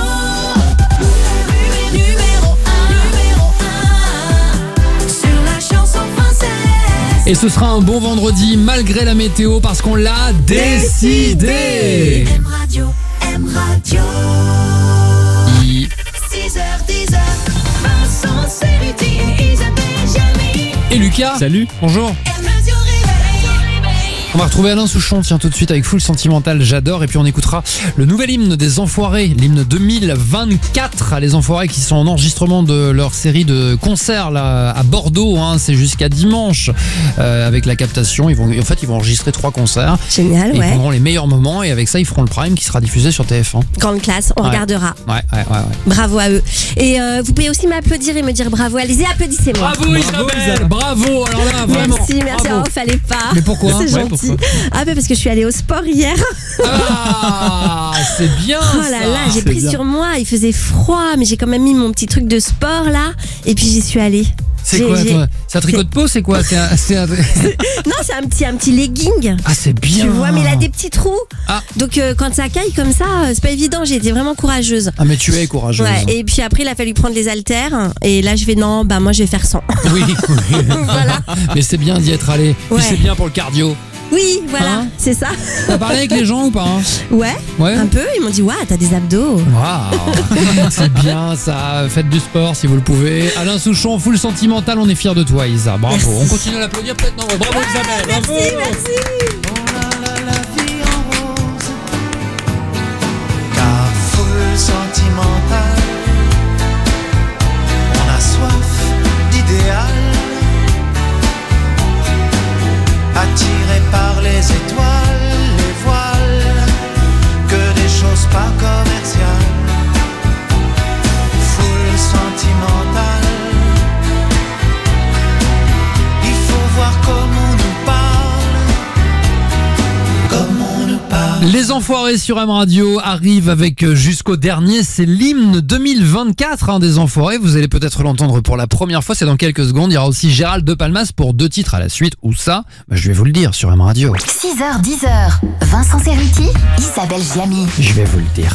Numéro un, numéro un. Sur la chanson française. Et ce sera un bon vendredi malgré la météo parce qu'on l'a décidé. M Radio, M Radio. I- six heures, dix heures. Vincent Ceruti et Isabelle Jamy. Et Lucas. Salut. Bonjour. M Radio réveil. On va retrouver Alain Souchon, tiens, tout de suite avec Full Sentimental, j'adore. Et puis on écoutera le nouvel hymne des Enfoirés, l'hymne deux mille vingt-quatre. Les Enfoirés qui sont en enregistrement de leur série de concerts là, à Bordeaux. Hein, c'est jusqu'à dimanche euh, avec la captation. Ils vont, en fait, ils vont enregistrer trois concerts. Génial, Ils ouais. prendront les meilleurs moments et avec ça, ils feront le prime qui sera diffusé sur T F un. Grande classe, on Ouais. regardera. Ouais, ouais, ouais. ouais. Bravo à eux. Et euh, vous pouvez aussi m'applaudir et me dire bravo. Allez-y, applaudissez-moi. Bravo Isabelle, bravo. Alors là, vraiment. Merci, merci. bravo. Oh, fallait pas. Mais pourquoi C'est Ouais, gentil. pourquoi Ah, bah parce que je suis allée au sport hier. Ah, c'est bien. Oh là ça. là, j'ai C'est pris bien. sur moi. Il faisait froid, mais j'ai quand même mis mon petit truc de sport là. Et puis j'y suis allée. C'est J'ai- quoi j'ai- toi C'est un tricot de peau, c'est quoi C'est un, c'est un- Non, c'est un petit, un petit legging. Ah, c'est bien. Tu vois, mais il a des petits trous. Ah. Donc euh, quand ça caille comme ça, euh, c'est pas évident. J'ai été vraiment courageuse. Ah, mais tu es courageuse. Ouais, et puis après, il a fallu prendre les haltères. Et là, je vais, non, bah moi, je vais faire cent. Oui, oui. Voilà. Mais c'est bien d'y être allé. Puis Ouais. c'est bien pour le cardio. Oui, voilà, Hein c'est ça. T'as parlé avec les gens ou pas hein Ouais, Ouais. un peu. Ils m'ont dit, waouh, t'as des abdos. Waouh, c'est bien ça. Faites du sport si vous le pouvez. Alain Souchon, Full Sentimental, on est fiers de toi, Isa. Bravo. Merci. On continue à l'applaudir peut-être. Non, bravo Isabelle. Merci, Bravo. merci. La vie en rose, car full sentimental, on a soif d'idéal, attiré par les étoiles, les voiles, que des choses pas commerciales. Full sentimental, il faut voir comment on nous parle, comment on nous parle. Les Enfoirés sur M Radio arrivent avec euh, jusqu'au dernier, c'est l'hymne deux mille vingt-quatre hein, des Enfoirés. Vous allez peut-être l'entendre pour la première fois, c'est dans quelques secondes. Il y aura aussi Gérald de Palmas pour deux titres à la suite. Où ça bah, je vais vous le dire sur M Radio. six heures dix heures, Vincent Cerruti, Isabelle Giamy. Je vais vous le dire.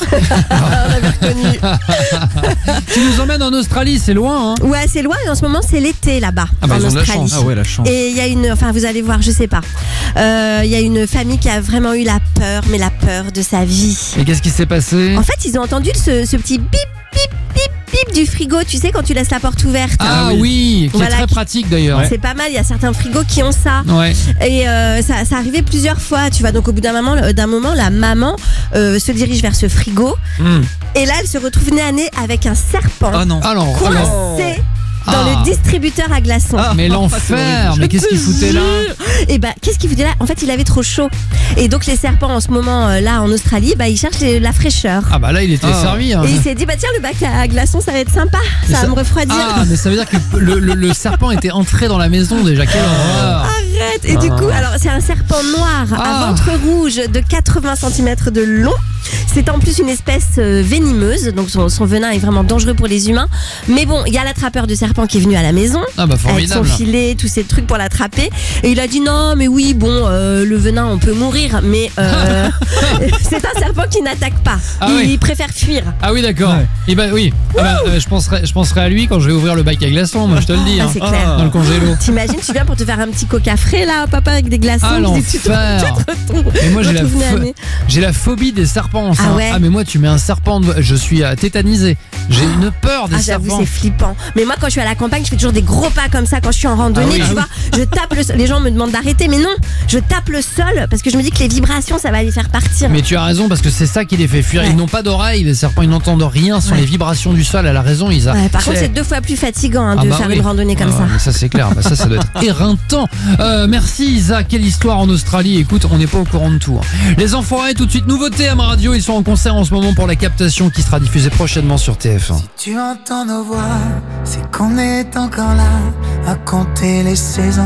Tu nous emmènes en Australie, c'est loin. Hein Ouais, c'est loin. Et en ce moment, c'est l'été là-bas, Ah bah, en ils ont de la Australie. chance. Ah ouais, la chance. Et il y a une, enfin, vous allez voir, je sais pas. Euh, Il y a une famille qui a vraiment eu la peur, mais la peur de sa vie. Et qu'est-ce qui s'est passé En fait, ils ont entendu ce, ce petit bip, bip, bip, bip du frigo. Tu sais, quand tu laisses la porte ouverte. Ah oui, qui Voilà, est très qui- pratique d'ailleurs. C'est pas mal. Il y a certains frigos qui ont ça. Ouais. Et euh, ça, ça arrivait plusieurs fois. Tu vois, donc au bout d'un moment, d'un moment, la maman euh, se dirige vers ce frigo. Mmh. Et là, elle se retrouve nez à nez avec un serpent. Ah non. Alors, coincé alors. dans Ah. le distributeur à glaçons. Mais l'enfer. Mais qu'est-ce qu'il foutait là Et bah, qu'est-ce qu'il foutait là En fait, il avait trop chaud. Et donc, les serpents, en ce moment, euh, là, en Australie, bah, ils cherchent les- la fraîcheur. Ah bah là, il était Ah. servi. Hein. Et il s'est dit, bah tiens, le bac à glaçons, ça va être sympa. Ça, va me refroidir. Ah, mais ça veut dire que le, le- le serpent était entré dans la maison déjà. Quelle horreur. Arrête. Et du Ah. coup, alors, c'est un serpent noir Ah. à ventre rouge de quatre-vingts centimètres de long. C'est en plus une espèce euh, venimeuse, donc son, son venin est vraiment dangereux pour les humains. Mais bon, il y a l'attrapeur de serpent qui est venu à la maison. Ah bah Avec son formidable. filet, tous ces trucs pour l'attraper. Et il a dit non, mais oui, bon, euh, le venin, on peut mourir, mais euh, c'est un serpent qui n'attaque pas. Ah il, oui. il préfère fuir. Ah oui d'accord. Et bah oui. Ah bah, euh, je penserai, je penserai à lui quand je vais ouvrir le bac à glaçons. Moi je te le dis. Ah, hein. c'est clair. Dans le congélo. T'imagines, tu viens pour te faire un petit coca frais là, papa, avec des glaçons. Ah tu dis, tu te- l'enfer. tu te retrouves- Mais moi j'ai la, retrouves nez à pho- nez. j'ai la phobie des serpents. ça. Ah ouais. mais moi tu mets un serpent, de- je suis euh, tétanisé. J'ai une peur des Ah, j'avoue, serpents. c'est flippant. Mais moi, quand je suis à la campagne, je fais toujours des gros pas comme ça quand je suis en randonnée, Ah oui. tu Ah vois. Je tape le sol. Les gens me demandent d'arrêter, mais non, je tape le sol parce que je me dis que les vibrations, ça va les faire partir. Mais tu as raison parce que c'est ça qui les fait fuir. Ils n'ont pas d'oreilles, les serpents, ils n'entendent rien sur Ouais. les vibrations du sol. Elle a raison, Isa. Ouais, par contre, c'est deux fois plus fatigant hein, Ah de bah faire oui. une randonnée comme Ah, ça. mais ça c'est clair, bah, ça ça doit être éreintant. Euh, merci Isa, quelle histoire en Australie. Écoute, on n'est pas au courant de tout. hein. Les Enfoirés, tout de suite, nouveauté à ma radio. Ils sont en concert en ce moment pour la captation qui sera diffusée prochainement sur T F un. Tu entends nos voix, c'est qu'on est encore là à compter les saisons.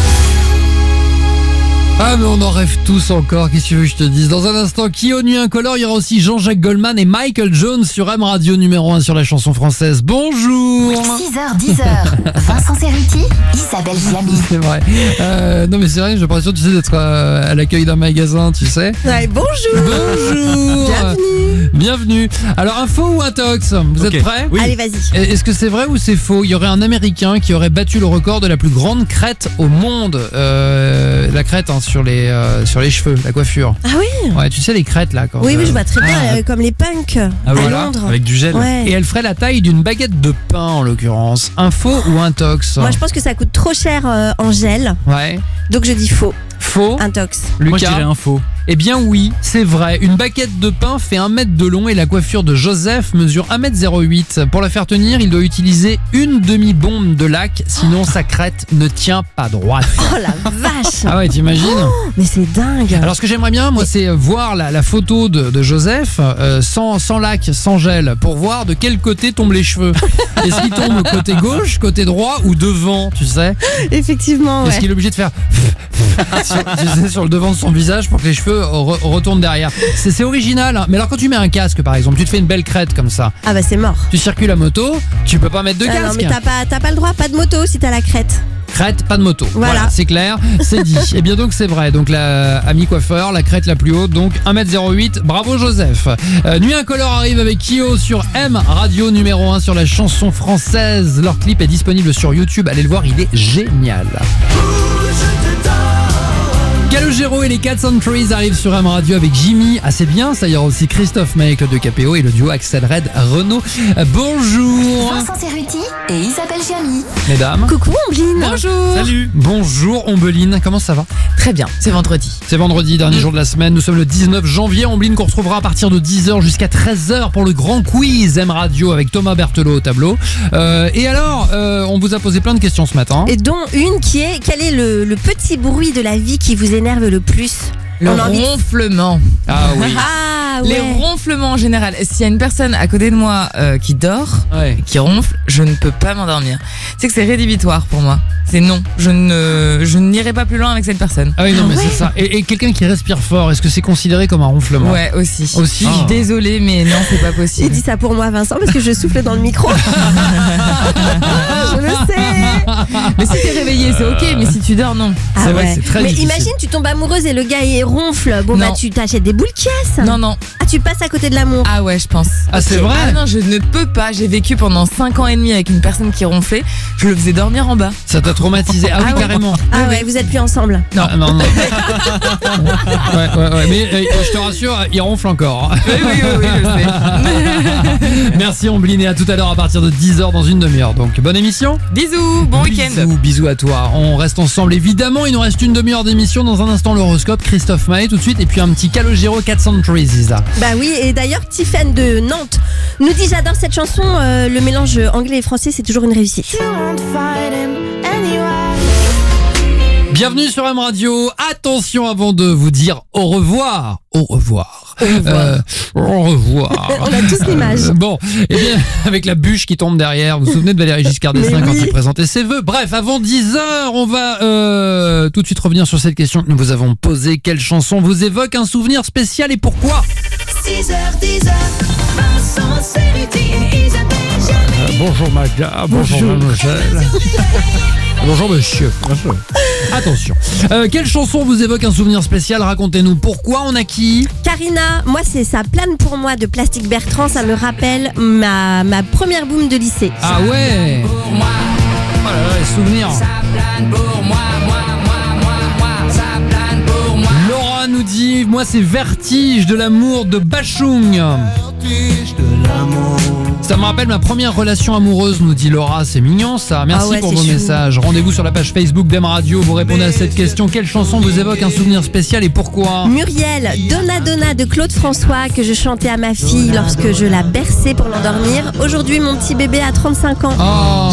Ah mais on en rêve tous encore, qu'est-ce que tu veux que je te dise. Dans un instant, qui au nuit incolore, il y aura aussi Jean-Jacques Goldman et Michael Jones sur M Radio numéro un sur la chanson française. Bonjour. six heures dix heures, Vincent Cerruti, Isabelle Giamy. C'est vrai. Euh, non mais c'est vrai, j'ai l'impression tu sais d'être euh, à l'accueil d'un magasin, tu sais. Ouais, bonjour. Bonjour. Bienvenue. Bienvenue. Alors info ou intox, vous Ok. êtes prêts? Oui. Allez, vas-y. Est-ce que c'est vrai ou c'est faux? Il y aurait un Américain qui aurait battu le record de la plus grande crête au monde. Euh, la crête hein, sur les euh, sur les cheveux, la coiffure. Ah oui. Ouais, tu sais les crêtes là. Quand, Oui, oui, euh, je vois très bien, ah, euh, comme les punks Ah, à voilà, Londres. Avec du gel. Ouais. Et elle ferait la taille d'une baguette de pain en l'occurrence. Info ou intox? Moi, je pense que ça coûte trop cher euh, en gel, Ouais. donc je dis faux. Faux. Intox. Lucas. Moi je dirais un faux. Eh bien oui, c'est vrai. Une baguette de pain fait un mètre de long et la coiffure de Joseph mesure un mètre zéro huit. Pour la faire tenir, il doit utiliser une demi-bombe de lac, sinon sa crête ne tient pas droite. Oh la vache. Ah ouais, t'imagines? Oh, mais c'est dingue. Alors ce que j'aimerais bien, moi, c'est voir la, la photo de, de Joseph euh, sans, sans lac, sans gel, pour voir de quel côté tombent les cheveux. Est-ce qu'ils tombent côté gauche, côté droit ou devant, tu sais? Effectivement, Est-ce ouais. qu'il est obligé de faire sur, tu sais, sur le devant de son visage pour que les cheveux re- retournent derrière? C'est, c'est original, hein. Mais alors quand tu mets un casque par exemple, tu te fais une belle crête comme ça, Ah bah c'est mort. tu circules à moto, tu peux pas mettre de Ah casque. non mais t'as pas, t'as pas le droit, pas de moto si t'as la crête. Crête, pas de moto. Voilà, Voilà. c'est clair, c'est dit. Et bien donc c'est vrai. Donc la ami coiffeur, la crête la plus haute, donc un mètre zéro huit. Bravo Joseph. Euh, Nuit Incolore arrive avec Kyo sur M Radio numéro un sur la chanson française. Leur clip est disponible sur YouTube. Allez le voir, il est génial. Calogero et les Cats and Trees arrivent sur M Radio avec Jimmy. Ah c'est bien, ça y aura aussi Christophe Maé, Claude de Capéo et le duo Axel Red Renaud. Euh, bonjour Vincent Cerruti et Isabelle Giamy. mesdames. Coucou Ombline. Bonjour. Salut. Bonjour Ombeline, comment ça va? Très bien, c'est vendredi. C'est vendredi, dernier jour de la semaine. Nous sommes le dix-neuf janvier. Ombeline qu'on retrouvera à partir de dix heures jusqu'à treize heures pour le grand quiz M Radio avec Thomas Berthelot au tableau. Euh, et alors, euh, on vous a posé plein de questions ce matin. Et dont une qui est, quel est le, le petit bruit de la vie qui vous énerve le plus? Le On a envie de- ronflement. Ah oui. Ah ouais. Les ronflements en général. S'il y a une personne à côté de moi euh, qui dort, Ouais. qui ronfle, je ne peux pas m'endormir. C'est que c'est rédhibitoire pour moi. C'est non. Je ne, je n'irai pas plus loin avec cette personne. Ah oui, non, Ah mais ouais. c'est ça. Et, et quelqu'un qui respire fort, est-ce que c'est considéré comme un ronflement? Ouais, aussi. Aussi. Je suis désolée, mais non, c'est pas Il possible. dit ça pour moi Vincent parce que je souffle dans le micro. Je le sais. Mais si t'es réveillé, c'est ok. Mais si tu dors, non. Ah C'est vrai ouais. que c'est très Mais difficile. imagine tu tombes amoureuse et le gars il ronfle. Bon Non. bah tu t'achètes des boules caisses. Non, non. Ah tu passes à côté de l'amour. Ah ouais, je pense. Ah, c'est Ok. vrai? Ah non, je ne peux pas. J'ai vécu pendant cinq ans et demi avec une personne qui ronflait. Je le faisais dormir en bas. Ça t'a traumatisé? Ah oui, Ah ouais. carrément. Ah ouais, vous êtes plus ensemble. Non, non, non. ouais, ouais, ouais. Mais euh, je te rassure, il ronfle encore. Oui, oui, oui, oui, je sais. Merci Ombeline et à tout à l'heure à partir de dix heures dans une demi-heure. Donc bonne émission. Bisous, bon week-end. Bisous, bisous à toi. On reste ensemble évidemment. Il nous reste une demi-heure d'émission. Dans un instant l'horoscope, Christophe Maé tout de suite et puis un petit Calogero Cats and Trees, Isa. Bah oui, et d'ailleurs Tiffany de Nantes nous dit j'adore cette chanson, euh, le mélange anglais et français c'est toujours une réussite. Bienvenue sur M Radio. Attention avant de vous dire au revoir. Au revoir. Au revoir. Euh, au revoir. On a tous l'image. Euh, bon, eh bien, avec la bûche qui tombe derrière, vous vous souvenez de Valéry Giscard d'Estaing Mais quand oui. il présentait ses vœux. Bref, avant dix heures, on va euh, tout de suite revenir sur cette question que nous vous avons posée. Quelle chanson vous évoque un souvenir spécial et pourquoi? six heures, dix heures, Vincent Cerruti et Isabelle Euh, bonjour madame, bonjour mademoiselle. Bonjour monsieur. Attention. Euh, quelle chanson vous évoque un souvenir spécial? Racontez-nous pourquoi. On a qui? Karina, moi c'est ça plane pour moi de Plastique Bertrand, ça me rappelle ma, ma première boum de lycée. Ah ouais. Oh là là, les souvenirs. Laura nous dit, moi c'est Vertige de l'amour de Bachung. Ça me rappelle ma première relation amoureuse, nous dit Laura. C'est mignon ça. Merci Ah ouais, pour c'est vos chou. messages. Rendez-vous sur la page Facebook d'M Radio. Vous répondez à cette question. Quelle chanson vous évoque un souvenir spécial et pourquoi? Muriel, Donna Donna de Claude François que je chantais à ma fille lorsque je la berçais pour l'endormir. Aujourd'hui mon petit bébé a trente-cinq ans. Oh,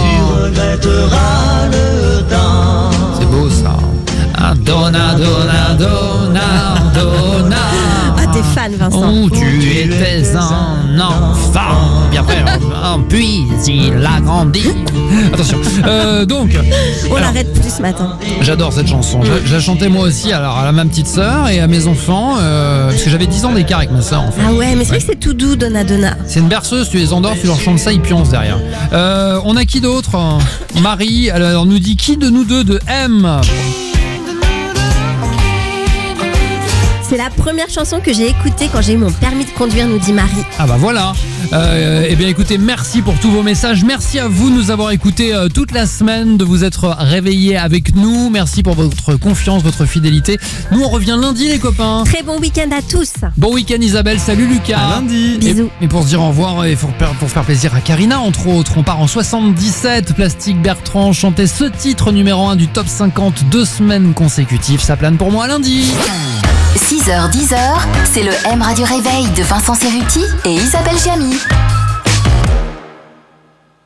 c'est beau ça. Ah, Donna, Donna, Donna, Donna. Ah t'es fan Vincent. Oh, tu étais un enfant. Bien après, oh, puis il a grandi. Attention. Euh, donc, On alors, l'arrête plus ce matin. j'adore cette chanson. Je, je la chantais moi aussi alors, à ma petite sœur et à mes enfants. euh, parce que j'avais dix ans d'écart avec ma sœur en fait. Ah ouais, mais c'est vrai que c'est tout doux Donna Donna. C'est une berceuse, tu les endors, tu leur chantes ça, ils pioncent derrière. Euh, on a qui d'autre? Marie, alors nous dit qui de nous deux de M? C'est la première chanson que j'ai écoutée quand j'ai eu mon permis de conduire, nous dit Marie. Ah bah voilà. Euh, eh bien écoutez, merci pour tous vos messages. Merci à vous de nous avoir écoutés euh, toute la semaine, de vous être réveillés avec nous. Merci pour votre confiance, votre fidélité. Nous on revient lundi les copains. Très bon week-end à tous. Bon week-end Isabelle, salut Lucas. À lundi. Bisous. Et, et pour se dire au revoir et pour, pour faire plaisir à Karina entre autres, on part en soixante-dix-sept. Plastique Bertrand chantait ce titre numéro un du top cinquante deux semaines consécutives. Ça plane pour moi lundi. six heures dix heures, c'est le M Radio Réveil de Vincent Cerruti et Isabelle Giamy.